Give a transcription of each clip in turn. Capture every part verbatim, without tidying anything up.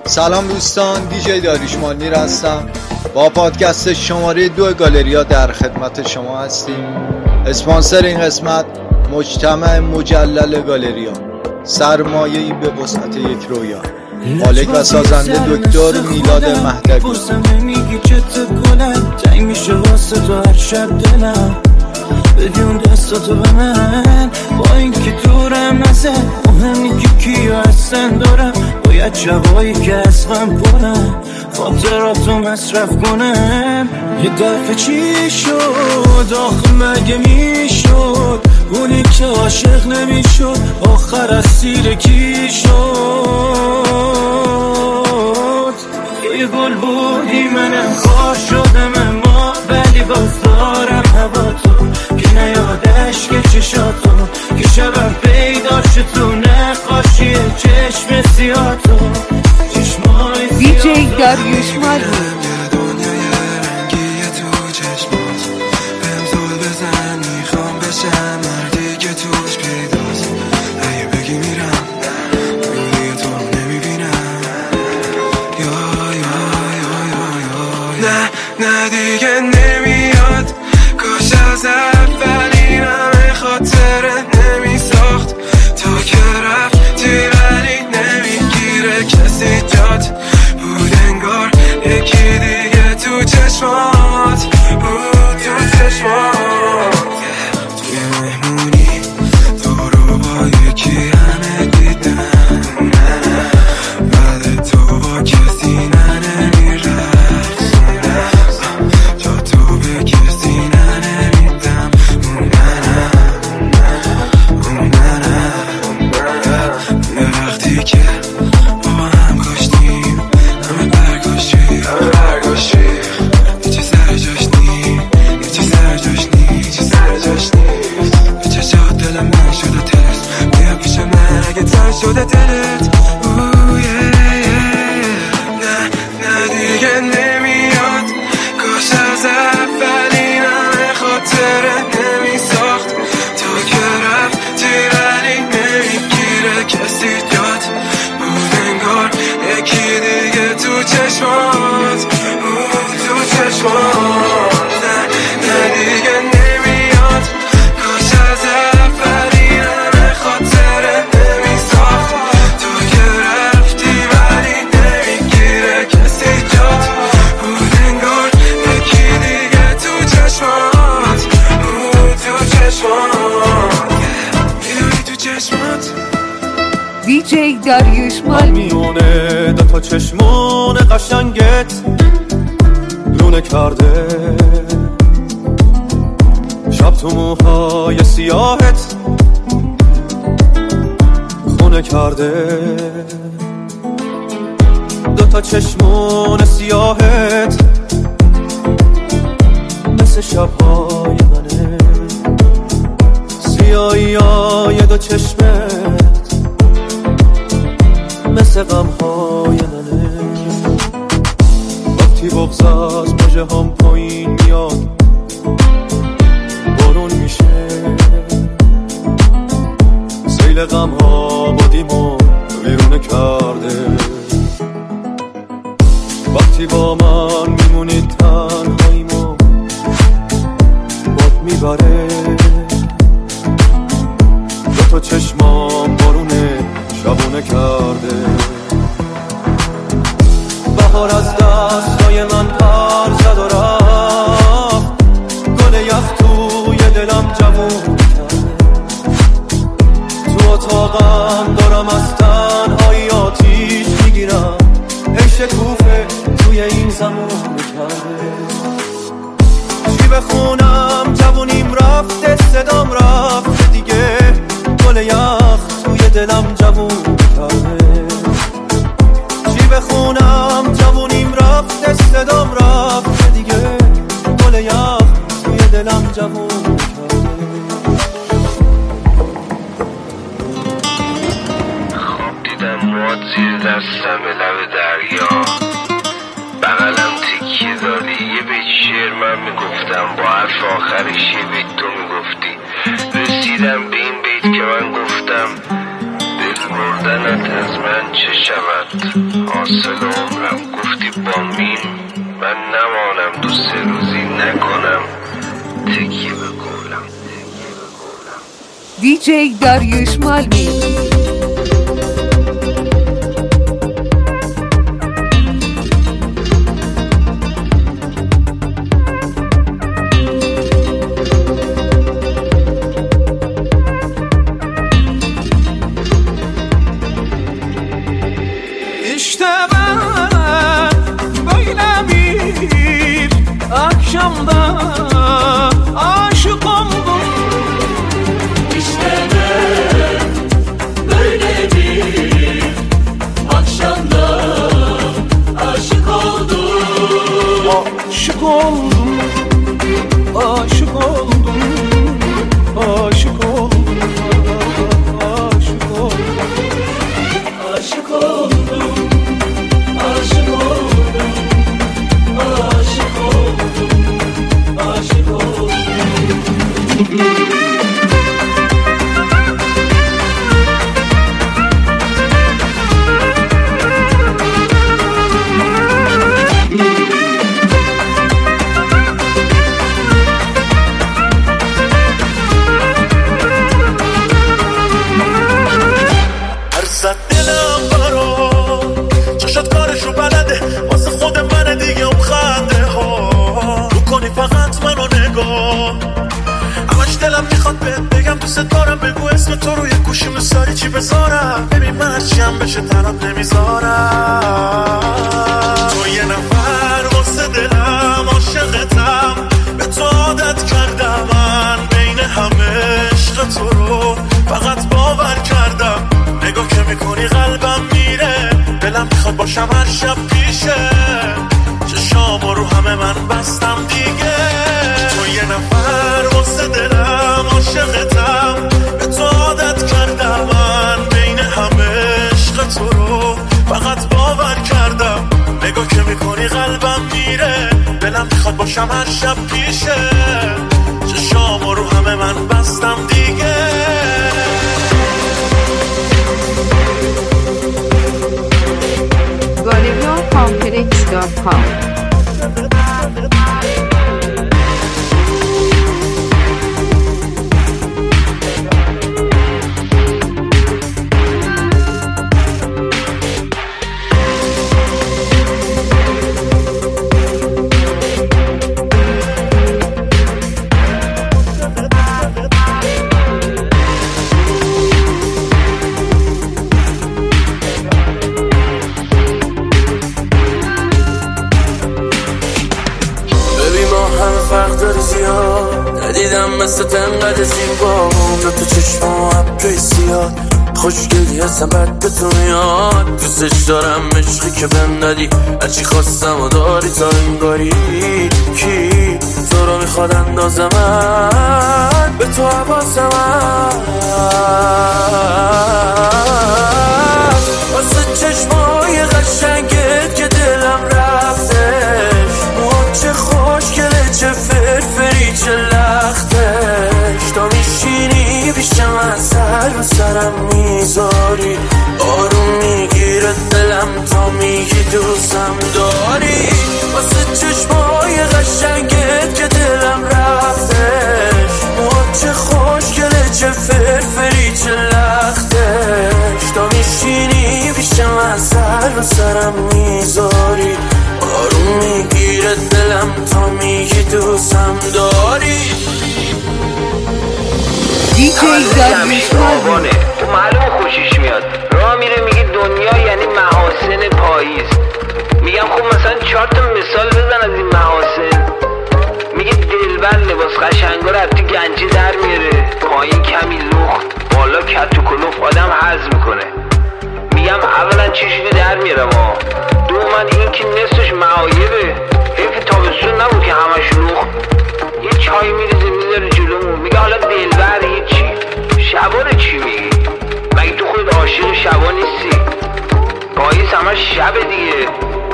سلام دوستان، دیجی داریوش مانیر هستم. با پادکست شماره دو گالریا در خدمت شما هستیم. اسپانسر این قسمت مجتمع مجلل گالریا، سرمایه‌ای به وسعت یک رویا. مالک و سازنده دکتر میلاد مهدوی. میگی چت گلم تنگ میشه واسه تو هر شب دلم، بدون دستاتو به من با این که دورم نزه. مهمی که کیو هستن دارم، باید شبایی که از غم پرم خاطراتو مصرف کنم. یه دفعه چی شد آخه مگه میشد اونی که عاشق نمیشد آخر از سیر کی شد؟ یه گل بودی منم خار شدم اما ولی باز دارم هوا تو که نیادش که چشاتو که شبم پیدا شد تو نقاشی چشم سیاه تو چشمای دیجی داریوش مانیر. نه دیگه نمیاد، کاش از اول این همه خاطره نمی ساخت. تو که رفتی ولی نمیگیره کسی جات بود، انگار یکی دیگه تو چشمات بود، تو چشمات. توی مهمونی تو رو با یکی همه دیدم، بعد تو با کسی شده دلت. اوه یه نه نه دیگه نمیاد، کاش از اول این همه خاطره نمی ساخت. تو که رفتی ولی نمیگیره کسی جات بود، انگار یکی دیگه تو چشمات بود، تو چشمات. نه نه دیگه نمیاد، کاش از اول این همه خاطره نمی ساخت. تو که رفتی ولی نمیگیره کسی جات بود، انگار یکی دیگه تو چشمات بود، تو چشمات. میدونی تو چشمات دیجی داریوش مانیر. میونه دوتا چشمون قشنگت لونه کرده، شب تو موهای سیاهت خونه کرده. دوتا چشمون سیاهت مثل شبهای منه، سیاهی های دو چشمت مثل غمهای منه. وقتی بغض از مژه هم پایین میاد بارون میشه، سیل غمها بادیمو ویرونه کرده. وقتی با من میمونی تنهاییمو باد میبره، دوتا چشمام بارونه شبونه کرده. بهار از دستای من پر زد و رفت، گل یخ توی دلم جوون کرده. تو اتاقم دارم از تنهایی آتیش میگیرم، ای شکوفه توی این زمان کرده. چی بخونم جوونیم رفته، صدام رفته دیگه، گل یخ توی دلم جوون کرده. چی بخونم جوونیم رفته، صدام رفته دیگه، گل یخ توی دلم جوون کرده. خواب دیدم مواد زیر دستم به لب دریا، بغلم تکیه داری یه بیت شعر من میگفتم، با حرف آخرش یه بیت تو میگفتی. رسیدم به این بیت که من گفتم دل بردنت از من چه شود؟ حاصل عمرم گفتی با مین من نمانم، دو سه روزی نکنم تکیه به قولم. دیجی داریوش مالمی. Akşamda aşık oldum. İşte ben böyle bir akşamda aşık oldum. Aşık oldum, aşık oldum, aşık oldum, aşık oldum, aşık oldum, aşık oldum. بگو اسم تو روی گوشی مساری چی بذارم، ببین من هرچیم بشه طرف نمیذارم. تو یه نفر واسه دلم عاشقتم، به تو عادت کردم من بین همه عشق تو رو فقط باور کردم. نگاه که میکنی قلبم میره، دلم میخواد باشم هر شب پیشه، چشامو رو همه من بستم دیگه. تو یه نفر واسه دلم عاشقتم، به تو عادت کردم من بین همه عشق تو رو فقط باور کردم. نگاه که میکنی قلبم میره، دلم میخواد باشم هر شب پیشه، چشامو رو همه من بستم دیگه. گالریا کامپلکس دات کام. ندیدم مثل تنقدر زیبا اونجا تو چشمام ابری زیاد، خوشگلی هستم بد به تو میاد. دوستش دارم عشقی که بهم دادی، هرچی خواستم و داری تا انگاری. کی تو رو میخواد اندازه من، به تو حواسم واسه چشمای قشنگت که دلم رفتش. موها چه خوشگله چه فرفری چه لختش، تا میشینی پیشم اثر رو سرم میذاری. آروم میگیره دلم تا میگی دوستم داری. واسه چشمای قشنگت که دلم رفتش. موها چه خوشگله چه فرفری چه لختش، تا میشینی پیشم اثر رو سرم میذاری. آروم میگیره دلم تا میگی دوستم داری. دیجی داریوش مالمی. تو معلوم خوشش میاد، راه میره میگه دنیا یعنی محاسن پاییز. میگم خب مثلا چهار تا مثال بزن از این محاسن. میگه دلبر لباس قشنگا رو تو گنجی در میاره، پایین کمی لخت بالا کت و کلوف آدم هضم میکنه. میگم اولا چشمی در میاره ما، دوما این که نصفش معایبه. حیف تابستون نبود که همش لخت. یه چای میریزه میذاره جلومون، میگه حالا دلبر هیچی. شبا رو چی میگی؟ مگه تو خود عاشق شبا نیستی؟ پاییز همش شب دیگه.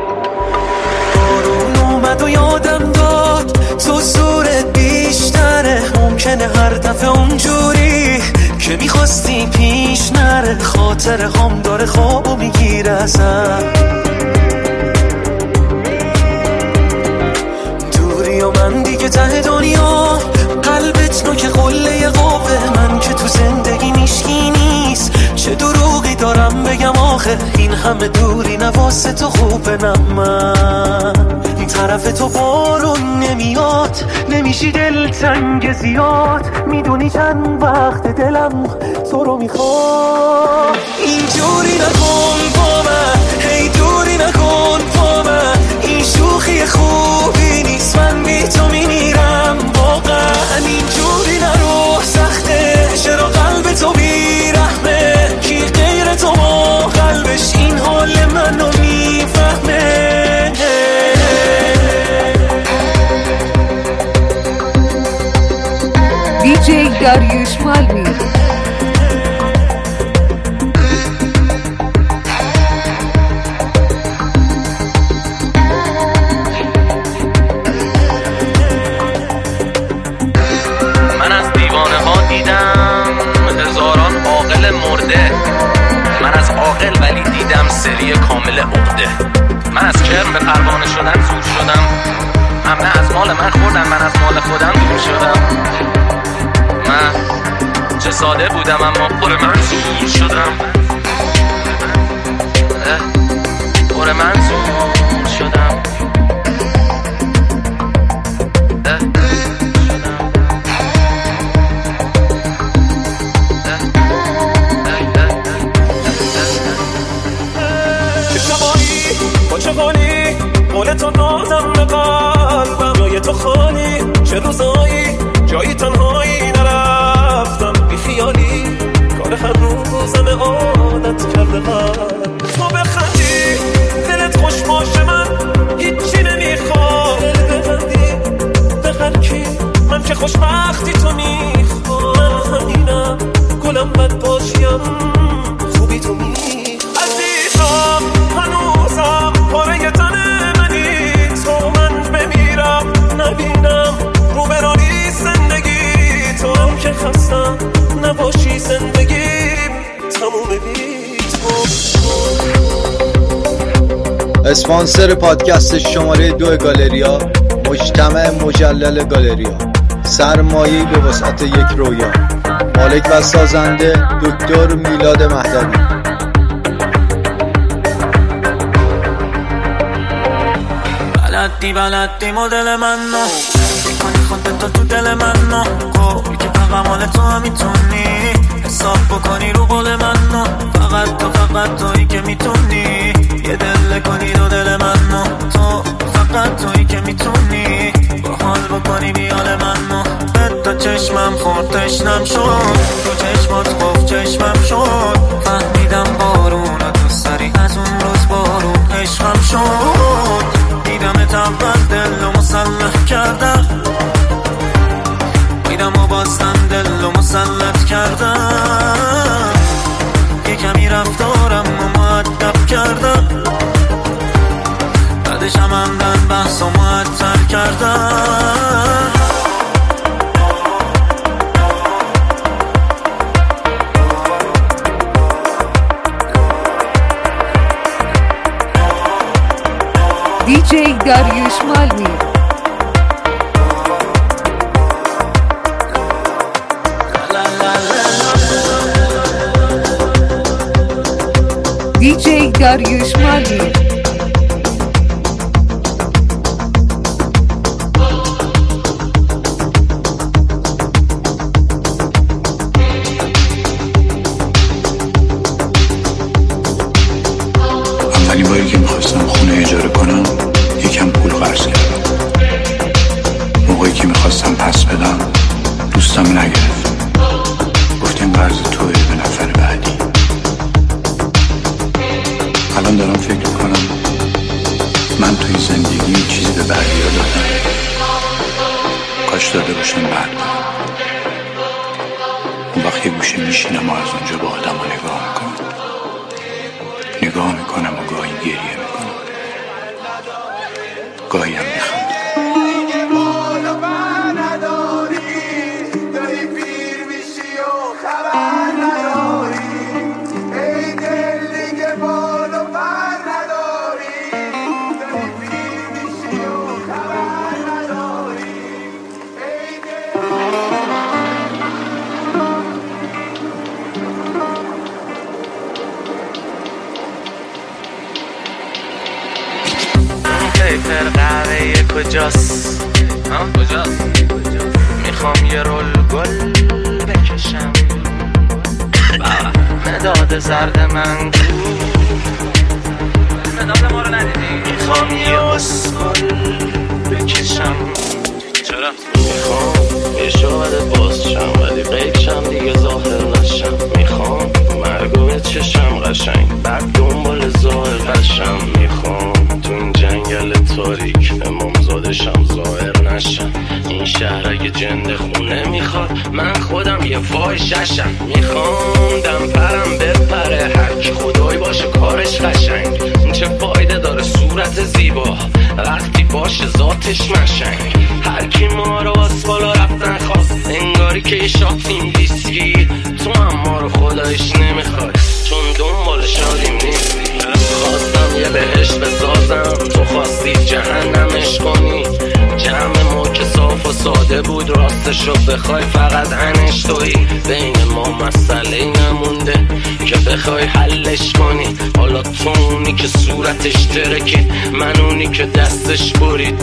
بارون اومد و یادم داد تو زورت بیشتره، ممکنه هر دفعه اونجوری که میخواستی پیش نره. بهتره، خاطر هم داره خوابو میگیره ازم. دوری و من دیگه ته دنیا، قلبت نوک قله قوه من که تو زندگی میشکی نیست. چه دروغی دارم بگم آخه، این همه دوری نواسه تو خوبه. نه من این طرف تو بارون نمیاد، نمیشی دل تنگ زیاد. میدونی چند وقت دلم تو رو میخواد. اینجوری نکن با من، هی دوری نکن با من. این شوخی خوبی نیست، من بی تو میمیرم واقعا. اینجوری نرو، سخته چرا قلب تو بیرحمه. کی غیر تو با قلبش این حال منو میفهمه. دیجی داریوش مالمی. من از دیوانه ها دیدم هزاران عاقل مرده. من از عاقل ولی دیدم سری کامل عقده. من از کرم به پروانه شدن زور شدم. همه از مال من خوردن، من از مال خودم دور شدم. من چه ساده بودم اما پر من زور شدم. پر من زور شدم. چه شبایی با چه حالی، قول تو دادم به قلبم. جای تو خالی، چه روزایی جایی تنهایی نرفتم. بی خیالی کار هر روزم عادت کرده قلب. تو بخندی دلت خوش باشه، من هیچی نمیخوام. دل ببندی به هر کی، من که خوشبختی تو میخوام. من همینم گلم بد باشیم، خوبی تو میخوام. عزیزم هنوزم پاره تن منی، تو من بمیرم نبینم رو برانی زندگی. تو هم که خستم نباشی زندگیم تموم بی تو. اسپانسر پادکست شماره دو گالریا، مجتمع مجلل گالریا، سرمایه‌ای به وسعت یک رویا. مالک و سازنده دکتر میلاد مهدوی. بلدی بلدی مدل من نو، کنی خودتو تو دل من نو. گوی که فقط مال تو هم میتونی حساب بکنی رو قول من نو. فقط تو فقط تویی که میتونی یه دل کنی دو دل من نو. تو فقط تویی که میتونی با حال بکنی بیال من نو. به تا چشمم خورد تشنم شد، تو چشمات خوف چشمم شد. فهمیدم بارون تو سری از اون روز بارون عشقم شد. دیدم اول دل و مسلح کردم، دیدم و باستم دل و مسلط کردم. یه کمی رفتارم و مؤدب کردم، بعدش هم همدن بحث و معطل کردم. دیجی داریوش مالمی. دیجی داریوش مالمی. اولین باری که میخواستم خونه اجاره کنم یکم پول قرض کردم. موقعی که میخواستم پس بدم دوستم نگرفت، گفت این قرض توی به نفر بعدی. الان دارم فکر میکنم من توی زندگی چیزی به بعدی ها دادم، کاش داده باشم بعد. اون وقت یه گوشه میشینم و از اونجا با آدم ها نگاه میکنم نگاه میکنم و گاهی گریه میکنم، گاهی هم میخوام. پیپر قهوه کجاست؟ ها کجاست؟ میخوام یه رول گل بکشم مداد زرد من مداد ما رو ندیدی؟ میخوام یه اسکل بکشم چرا؟ میخوام یه شاید باز شم ولی قیب شم دیگه ظاهر نشم میخوام مرگوه چشم قشنگ بعد دنبال ظاهر قشم میخوام تو این جنگل تاریک امامزادشم ظاهر نشم این شهر اگه جنده خونه میخواد من خودم یه وای ششم میخوام دم پرم بپره هرکی خدای باشه کارش قشنگ چه فایده داره صورت زیبا وقتی باشه ذاتش مشنگ هرکی ما رو از بالا رفتن خواست انگاری که یه شاتیم ویسکی تو هم ما رو خدایش نمیخواد چون دنبال شادیم نیستی خواستم یه بهشت بسازم تو خواستی جهنمش کنی جمع ما که صاف و ساده بود راستشو بخوای فقط انش توی بین ما مسئله نمونده که بخوای حلش کنی حالا تو اونی که صورتش ترکید من اونی که دستش برید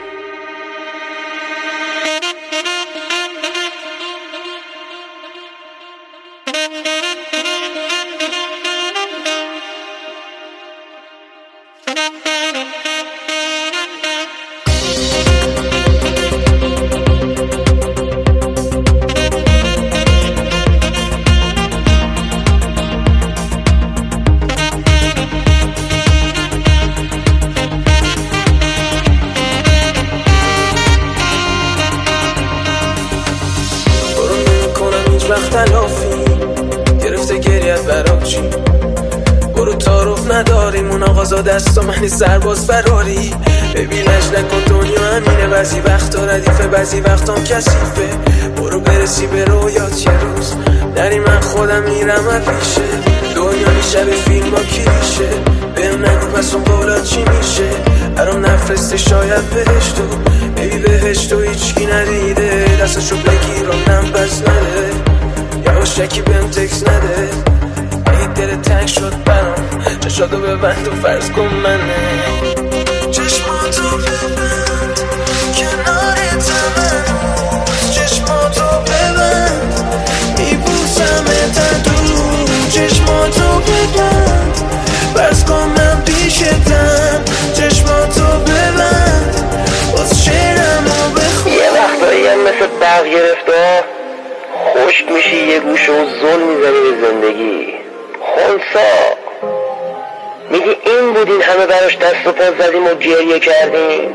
گرفته گریت برا چی برو تعارف نداریم اون آقازا دست و منی سرباز فراری ببینش نکن دنیا همینه بعضی وقتا ردیفه بعضی وقتام کثیفه برو برسی به رویات یه روز نری من خودم میرم پیشه دنیا میشه فیلم ها کلیشه بهم نگو پس اون قولات چی میشه برام نفرسته شاید بهشتو ببی بهشتو هیچکی ندیده دستشو بگیرم نم پس نده یواشکی بهم تکس نده ای دل تنگ شد برام چشاتو ببند و فرض کن منه چشماتو ببند کنارتم هنوز چشماتو ببند میبوسمت دور چشماتو ببند فرض کن من پیشتم چشماتو ببند باز شعرمو بخون یه وقتایی هم مثل برق گرفته خشک میشی یه گوش و زل میزنی به زندگی خونسا میگی این بودین همه براش دست و پا زدیم و گریه کردیم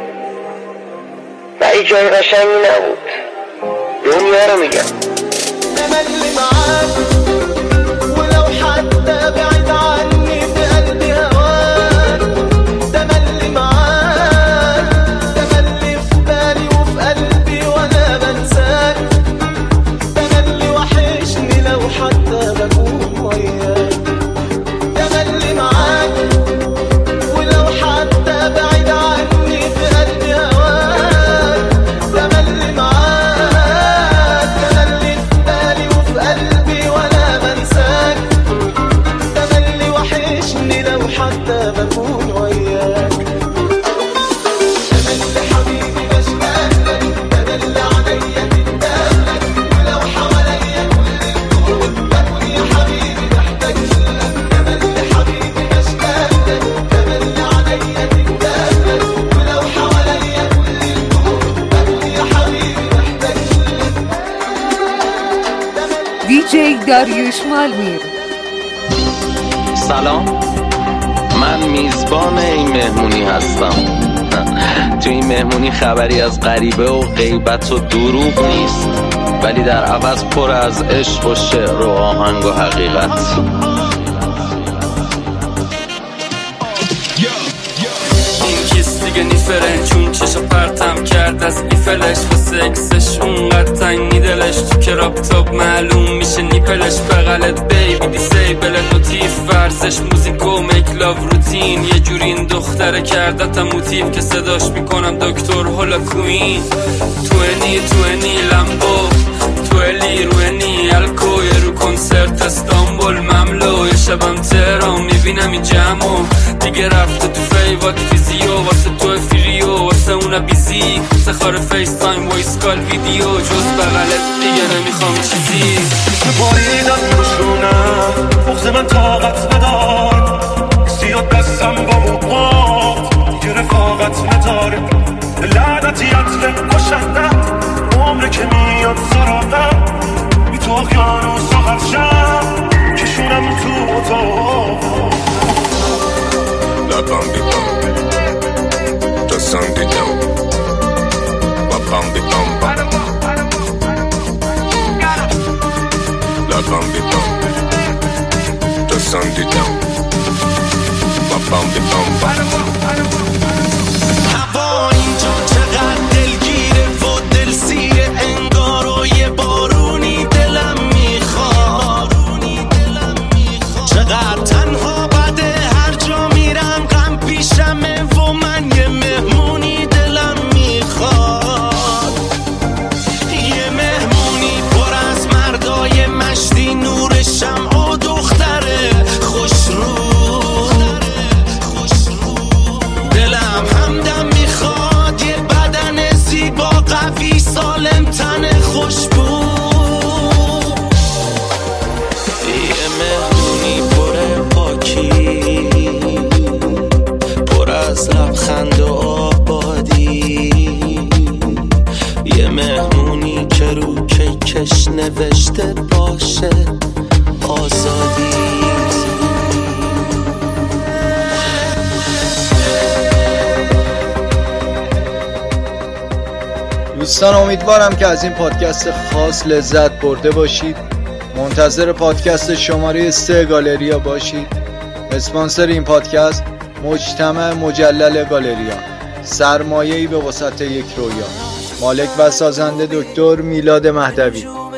ولی جای قشنگی نبود دنیا رو میگم تملي معاك ولو حتى بعيد عني في قلبي هواك تملي معاك تملي في بالي وفي قلبي وانا بنساك تملي وحشني لو حتى بكون وياك تملي معاك ولو حتى بعيد عني في قلبي هواك تملي معاك تملي في بالي وفي قلبي وانا بنساك تملي وحشني لو حتى بكون وياك تملي حبيبي بشتاق لك تدل عليا تندهلك ولو حواليا كل الكون بكون يا حبيبي محتاج لك تملي حبيبي بشتاق لك تدل عليا تندهلك ولو حواليا كل الكون بكون يا حبيبي محتاج لك دیجی داریوش مالمیر. سلام من میزبان این مهمونی هستم تو این مهمونی خبری از غریبه و غیبت و دروغ نیست ولی در عوض پر از عشق و شعر و آهنگ و حقیقت این کس دیگه نیفرن چون چشا پرتم کرد از ایفلش و سکسش اونقدر تنگی دلش تو کراپتاپ معلوم میشه نیپلش بغلت بیبی دیسیبل نوتیف ورزش موزیک و میکلاو روتین یه جوری این دختره کردتم موتیف که صداش میکنم دکتر هولا کوین توینی توینی لمبو تویلی روینی الکو یه رو کنسرت استانبول مملو یه شبم تهران میبینم این جمعو دیگه رفته تو فیوات فیزیو واسه تو فیر خونه بیزی افتخار فیس تایم وایس کال ویدیو جز بغلت دیگه نمیخوام چیزی باریدم روشونم بغض من طاقت ندار سیاد دستم با موقات یه رفاقت نداره لعنتیت کشندم عمره که میاد سراغم بی تو اقیانوس و غرشم کشونم تو اتاق لبم بیدم دستم دیدم لبم بیدم لبم بیدم دستم دیدم لبم بیدم هوا اینجا چقدر دلگیره و دلسیره انگار و یه بارونی دلم میخواد چقدر تنها بده هر جا میرم غم پیشمه و من یه مهمونی دلم میخواد یه مهمونی پر از مردای مشتی نور شمع و دختره خوش رو دلم همدم میخواد یه بدن زیبا قوی سالم تن خوشبو یه مهمونی پر پاکی پر از لبخند و آبادی یه مهمونی که رو کیکش نوشته باشه آزادی دوستان امیدوارم که از این پادکست خاص لذت برده باشید. منتظر پادکست شماره سه گالریا باشید. اسپانسر این پادکست مجتمع مجلل گالریا، سرمایه‌ای به وسط یک رویا. مالک و سازنده دکتر میلاد مهدوی.